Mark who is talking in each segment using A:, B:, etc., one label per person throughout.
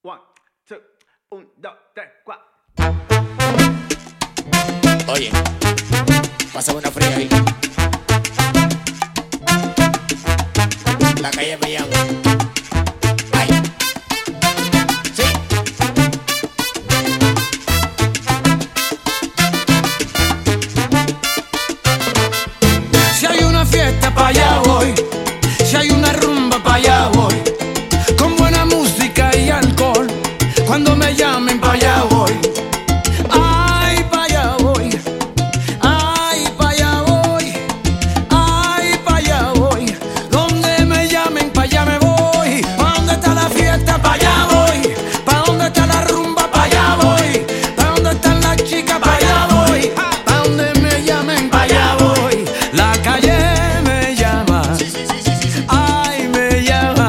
A: One, two, un, dos, tres, cuatro.
B: Oye, pásame una fría ahí. La calle me llama. Ay. Sí.
C: Si hay una fiesta, pa' allá voy. Si hay una rumba, pa' allá voy. Con buena música y alcohol. Cuando me llamen, pa' allá voy. Ay, pa' allá voy. Ay, pa' allá voy. Ay, pa' allá voy. Donde me llamen, pa' allá me voy. ¿Pa' dónde está la fiesta? Pa' allá voy. ¿Pa' dónde está la rumba? Pa' allá voy. ¿Pa' dónde están las chicas? Pa' allá voy. ¿Pa' dónde me llamen? Pa' allá voy. La calle me llama. Ay, me llama.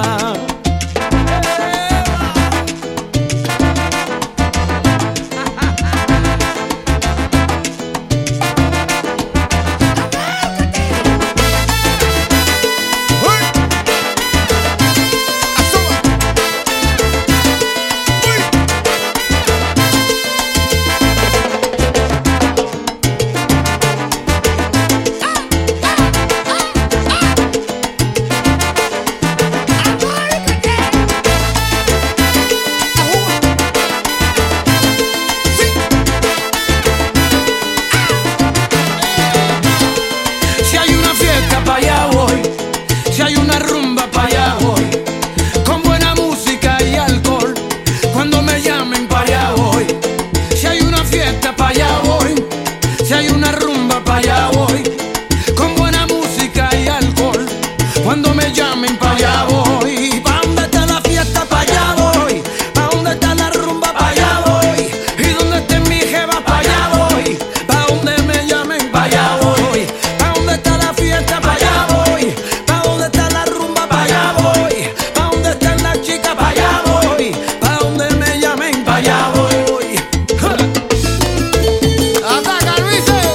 C: Si hay una fiesta, pa' allá voy. Si hay una rumba, pa' allá voy. Con buena música y alcohol. Cuando me llamen, pa' allá voy. Si hay una fiesta, pa' allá voy. Si hay una rumba, pa' allá voy. Con buena música y alcohol. Cuando me llamen, pa' allá voy. ¿Pa' dónde está la fiesta? Pa' allá voy. ¿Pa' dónde está la rumba? Pa' allá voy. ¿Y dónde está mi jeva? Pa' allá voy. ¿Pa' dónde me llamen? Pa' allá voy. ¿Pa' dónde está la fiesta? Pa' allá voy. ¿Pa' dónde está la rumba? Pa' allá voy. ¿Pa' dónde están las chicas? Pa' allá voy. ¿Pa' dónde me llamen? Pa' allá voy. ¡Ataca, Luises!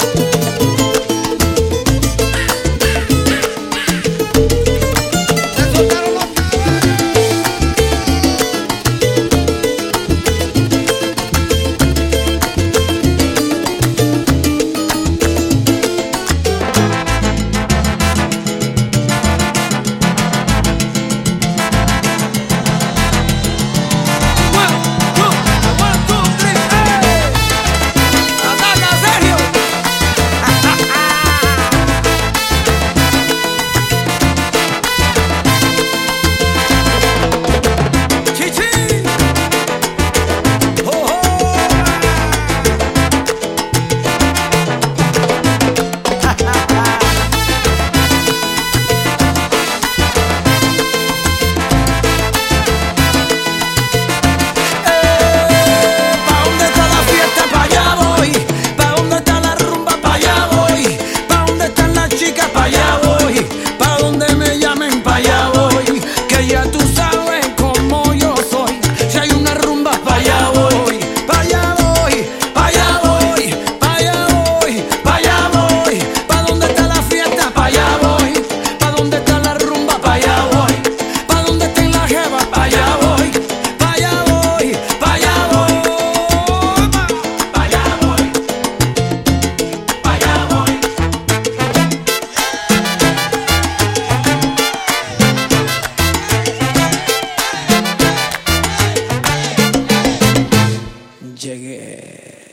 C: ¡Se soltaron los One, two, three, ¡eh! ¡Ataca, Sergio! ¡Chichi! ¡Oh, oh! ¿Pa' dónde está la fiesta? Pa' allá voy. ¿Pa' dónde está la rumba? Pa' allá voy. ¿Pa' dónde están las chicas? Pa' allá voy. ¿Pa' dónde me llamen? Pa' allá voy. Que ya tú sabes cómo yo soy. Si hay una rumba, pa' allá voy. Pa' allá voy. Pa' allá voy. Pa' allá voy. Pa' allá voy. ¿Pa' dónde está la fiesta? Pa' allá voy. ¿Pa' dónde está la rumba? Pa' allá voy. ¿Pa' dónde están las jevas? Pa' allá voy. Pa' allá voy. Pa' allá voy. Pa' allá voy. Pa' allá voy. Llegué.